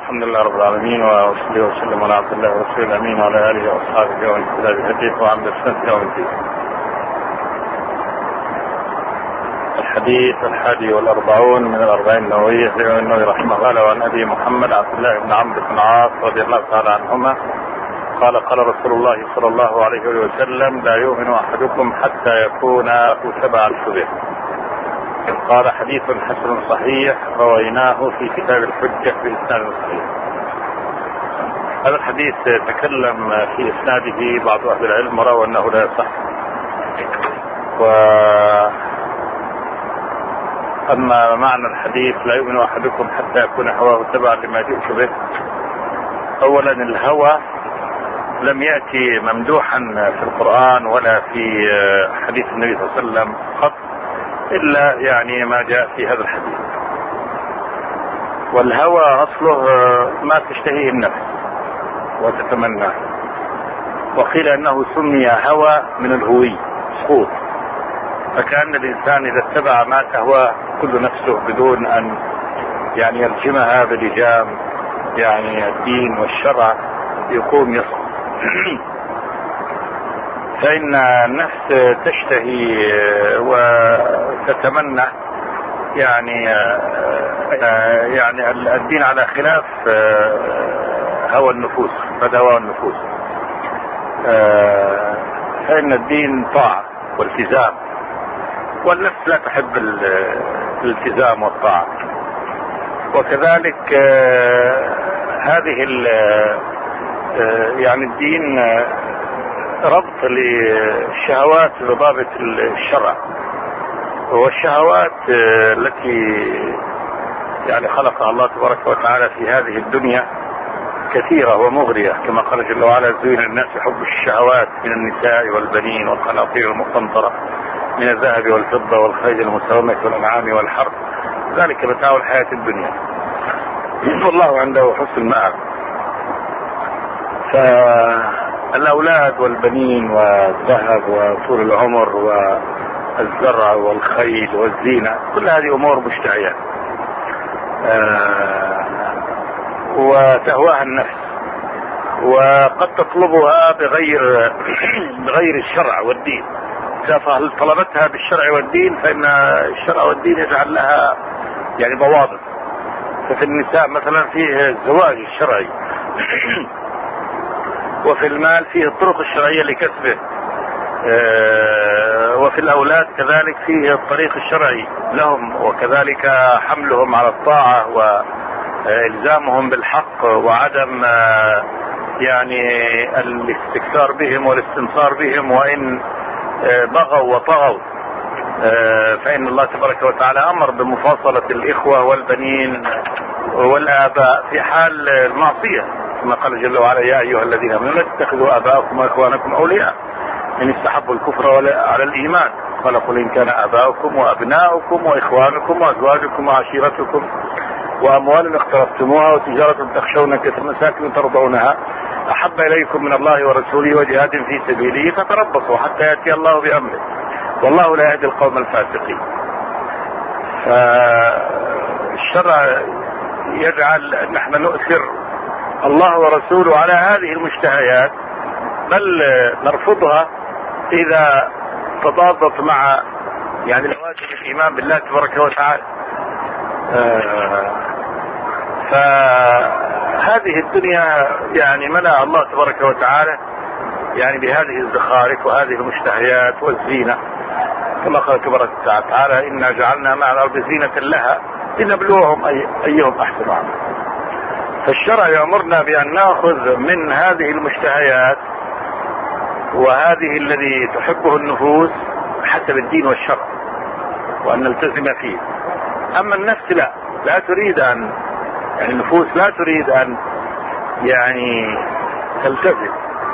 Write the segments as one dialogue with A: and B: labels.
A: الحمد لله رب العالمين، وصلى وسلم على عبد الله ورسوله الامين وعلى اله واصحابه ومن اهتدى بهديه وعمل بسنته يوم الدين. الحديث 41 من الأربعين النووية للإمام النووي رحمه الله. وعن أبي محمد عبد الله بن عمرو بن العاص رضي الله تعالى عنهما قال قال رسول الله صلى الله عليه وسلم: لا يؤمن أحدكم حتى يكون تبعا لشبهه. قال: حديث حسن صحيح رويناه في كتاب الحجة بإسناد صحيح. هذا الحديث تكلم في إسناده بعض أهل العلم ورأوا أنه لا يصح. أما معنى الحديث لا يؤمن أحدكم حتى يكون هواه تبعا لما جئت به، أولا الهوى لم يأتي ممدوحا في القرآن ولا في حديث النبي صلى الله عليه وسلم قط إلا يعني ما جاء في هذا الحديث. والهوى أصله ما تشتهيه النفس وتتمناه، وقيل أنه سمي هوى من الهوي سقوط، فكأن الإنسان إذا اتبع ما تهوى كل نفسه بدون أن يعني يلجمها بلجام يعني الدين والشرع يقوم يسقط. فإن النفس تشتهي وتتمنى يعني الدين على خلاف هوى النفوس، فهوى النفوس. فإن الدين طاعة والتزام، والنفس لا تحب الالتزام والطاعة. وكذلك هذه يعني الدين ربط للشهوات بضابط الشرع، والشهوات التي يعني خلقها الله تبارك وتعالى في هذه الدنيا كثيرة ومغرية، كما قال جل وعلا: زين الناس حب الشهوات من النساء والبنين والقناطير المقنطرة من الذهب والفضة والخيل المسومة والأنعام والحرث، ذلك متاع الحياة الدنيا، والله عنده حسن المآب. فالأولاد والبنين والذهب وطول العمر والزرع والخيل والزينة كل هذه أمور مشتهية وتهواها النفس، وقد تطلبها بغير الشرع والدين. فهل طلبتها بالشرع والدين فإن الشرع والدين يجعل لها يعني ضوابط. ففي النساء مثلا فيه الزواج الشرعي، وفي المال فيه الطرق الشرعية لكسبه، وفي الأولاد كذلك فيه الطريق الشرعي لهم، وكذلك حملهم على الطاعة وإلزامهم بالحق وعدم يعني الاستكثار بهم والاستنصار بهم، وإن بغوا وطغوا فإن الله تبارك وتعالى أمر بمفاصلة الإخوة والبنين والآباء في حال المعصية، كما قال جل وعلا: يا أيها الذين آمنوا لا تتخذوا آباءكم وإخوانكم أولياء إن استحبوا الكفر على الإيمان، قال: قل إن كان آباؤكم وأبناؤكم وإخوانكم وأزواجكم وعشيرتكم وأموال اقترفتموها وتجارة تخشون كمساكن ترضونها أحب إليكم من الله ورسوله وجهاد في سبيله فتربصوا حتى يأتي الله بأمره والله لا يهدي القوم الفاسقين. فالشرع يجعل نحن نؤثر الله ورسوله على هذه المشتهيات، بل نرفضها إذا تضادت مع يعني لوازم الإيمان بالله تبارك وتعالى. فهذه الدنيا يعني منع الله تبارك وتعالى يعني بهذه الزخارف وهذه المشتهيات والزينة، كما قال تبارك وتعالى: إنا جعلنا مع الأرض زينة لها لنبلوهم أيهم أحسن عملا. فالشرع يأمرنا بأن نأخذ من هذه المشتهيات وهذه الذي تحبه النفوس حسب الدين والشرع وأن نلتزم فيه. أما النفس لا تريد أن يعني النفوس لا تريد أن يعني تلتزم،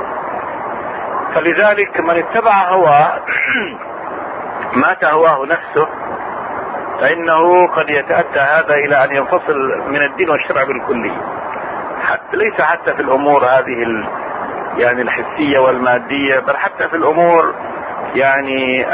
A: فلذلك من اتبع هواه ما تهواه نفسه فإنه قد يتأتى هذا إلى أن ينفصل من الدين والشرع بالكلية، ليس حتى في الأمور هذه يعني الحسية والمادية، بل حتى في الأمور يعني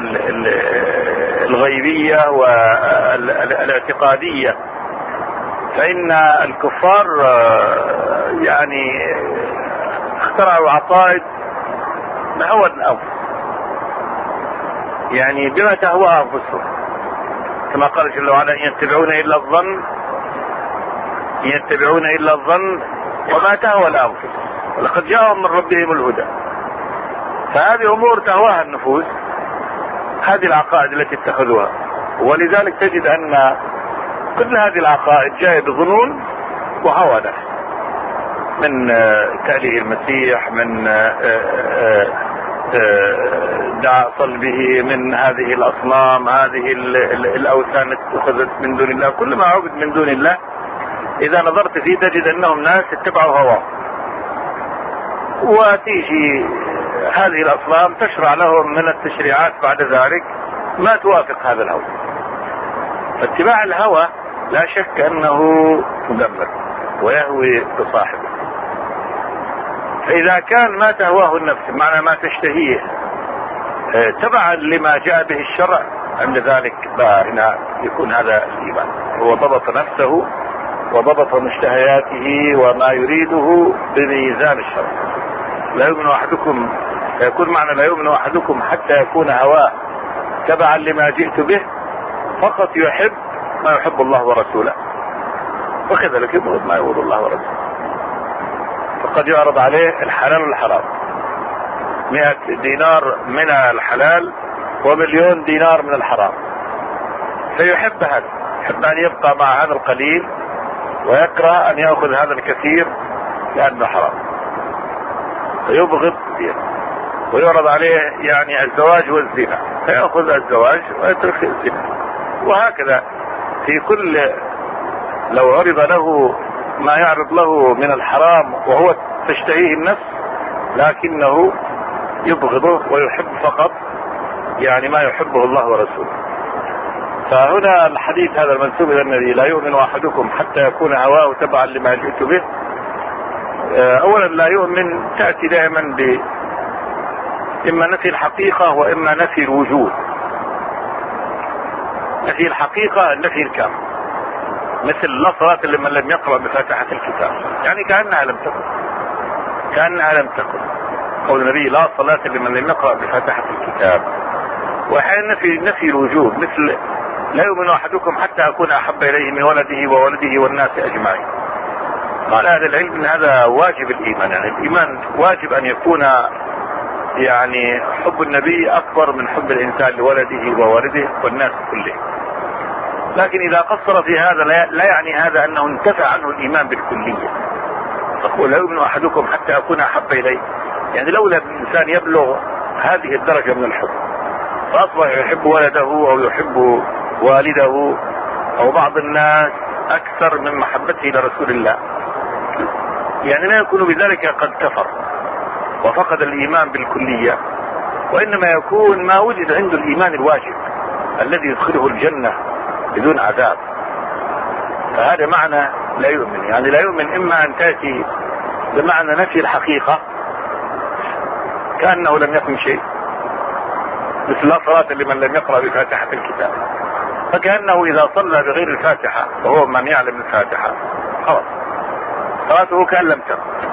A: الغيبية والاعتقادية. فإن الكفار يعني اخترعوا عقائد بهوى الأنفس، يعني بما تهوى أنفسهم، كما قال جل وعلا: يتبعون إلا الظن وما تهوى الأنفس ولقد جاءهم من ربهم الهدى. فهذه أمور تهواها النفوس، هذه العقائد التي اتخذوها. ولذلك تجد أن كل هذه العقائد جاءت بظنون وهوى نفس، من تأليه المسيح، من دعاء صلبه، من هذه الأصنام، هذه الأوثان التي اتخذت من دون الله. كل ما عبد من دون الله إذا نظرت فيه تجد أنهم ناس اتبعوا هواهم، وتيجي هذه الأصنام تشرع لهم من التشريعات بعد ذلك ما توافق هذا الهوى. فاتباع الهوى لا شك أنه مدمر ويهوي بصاحبه. فإذا كان ما تهواه النفس، معنى ما تشتهيه، تبعا لما جاء به الشرع، عند ذلك هنا يكون هذا الإيمان. هو ضبط نفسه وضبط مشتهياته وما يريده بميزان الشرع. لا يؤمن أحدكم، فيكون معنى لا يؤمن أحدكم حتى يكون هواه تبعا لما جئت به، فقط يحب ما يحب الله ورسوله، وكذلك يبغض ما يبغض الله ورسوله. فقد يعرض عليه الحلال والحرام، 100 دينار من الحلال و1,000,000 دينار من الحرام، فيحب هذا، يحب أن يبقى مع هذا القليل ويكره أن يأخذ هذا الكثير لأنه حرام، فيبغض دينه. ويعرض عليه يعني الزواج والزنا، فيأخذ الزواج ويترك الزنا. وهكذا في كل، لو عرض له ما يعرض له من الحرام وهو تشتهيه النفس لكنه يبغضه ويحب فقط يعني ما يحبه الله ورسوله. فهنا الحديث هذا المنسوب الى النبي: لا يؤمن احدكم حتى يكون هواه تبعا لما جئت به. اولا لا يؤمن تأتي دائما اما نفي الحقيقة واما نفي الوجود. نفي الحقيقة النفي الكامل، مثل لا صلاة لمن لم يقرأ بفاتحة الكتاب، يعني كأنها لم تكن. قول النبي: لا صلاة لمن لم يقرأ بفاتحة الكتاب. وأحيانا نفي الوجود، مثل لا يؤمن أحدكم حتى أكون أحب إليه من ولده وولده والناس أجمعين. قال أهل العلم إن هذا واجب الإيمان، يعني الإيمان واجب أن يكون يعني حب النبي أكبر من حب الإنسان لولده وولده والناس كلهم. لكن إذا قصر في هذا لا يعني هذا أنه انتفع عنه الإيمان بالكلية. تقول لا يؤمن أحدكم حتى أكون أحب إليه، يعني لولا الإنسان يبلغ هذه الدرجة من الحب فأصبح يحب ولده أو يحب والده أو بعض الناس أكثر من محبته لرسول الله، يعني لا يكون بذلك قد كفر وفقد الإيمان بالكلية، وإنما يكون ما وجد عنده الإيمان الواجب الذي يدخله الجنة بدون عذاب. فهذا معنى لا يؤمن، يعني لا يؤمن إما أن تأتي بمعنى نفي الحقيقة كأنه لم يكن شيء، مثل لا صلاة لمن لم يقرأ بفاتحة الكتاب، فكأنه إذا صلى بغير الفاتحة وهو من يعلم الفاتحة خلاص صلاته كأن لم تكن.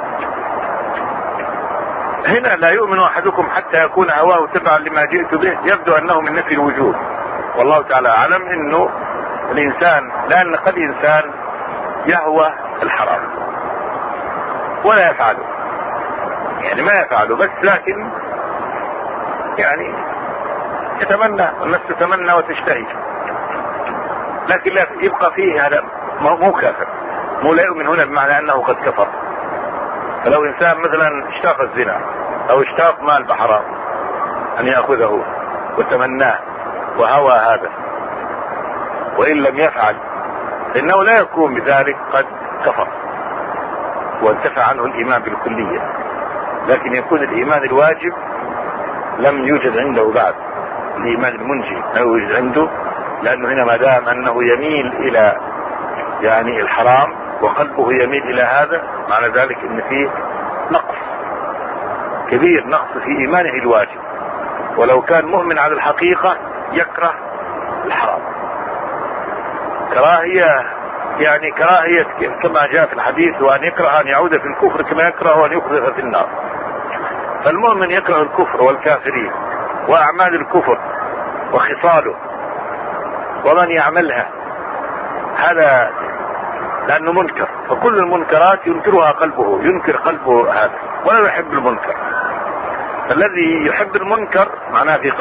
A: هنا لا يؤمن أحدكم حتى يكون هواه تبعا لما جئت به، يبدو أنه من نفي الوجود، والله تعالى أعلم أنه الإنسان، لأن قد إنسان يهوى الحرام ولا يفعله، يعني ما يفعله بس، لكن يعني يتمنى، الناس تتمنى وتشتهي، لكن لا يبقى فيه هذا، مو كافر، مو لا يؤمن هنا بمعنى أنه قد كفر. فلو إنسان مثلا اشتاق الزنا أو اشتاق مال بحرام أن يأخذه وتمناه وهوى هذا وإن لم يفعل، إنه لا يكون بذلك قد كفر وانتفع عنه الإيمان بالكلية، لكن يكون الإيمان الواجب لم يوجد عنده بعد، الإيمان المنجي لا يوجد عنده، لأنه هنا ما دام أنه يميل إلى يعني الحرام وقلبه يميل إلى هذا، معنى ذلك أن فيه نقص كبير، نقص في إيمانه الواجب. ولو كان مؤمن على الحقيقة يكره الحرام كراهية يعني كراهية كما جاء في الحديث، وأن يكره أن يعود في الكفر كما يكره أن يقذف في النار. فالمؤمن يكره الكفر والكافرين وأعمال الكفر وخصاله ومن يعملها، هذا لأنه منكر، فكل المنكرات ينكرها قلبه، ينكر قلبه هذا ولا يحب المنكر. الذي يحب المنكر معناه في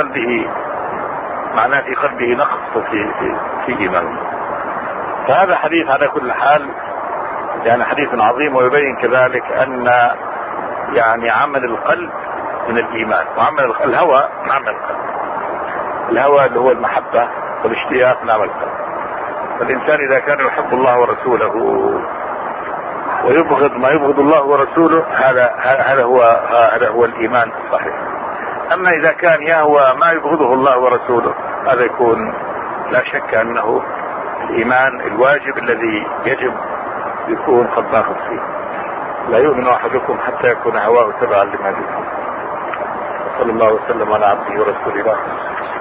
A: قلبه نقص في إيمانه. فهذا حديث على كل حال يعني حديث عظيم، ويبين كذلك أن يعني عمل القلب من الإيمان، وعمل الهوى من عمل القلب. الهوى اللي هو المحبة والاشتياق من عمل القلب. فالإنسان إذا كان يحب الله ورسوله ويبغض ما يبغض الله ورسوله، هذا هو الإيمان الصحيح. أما إذا كان يهوى ما يبغضه الله ورسوله، هذا يكون لا شك أنه الإيمان الواجب الذي يجب يكون قد ناقض فيه. لا يؤمن أحدكم حتى يكون هواه تبعا لما يريد. صلى الله وسلم على عبده ورسوله.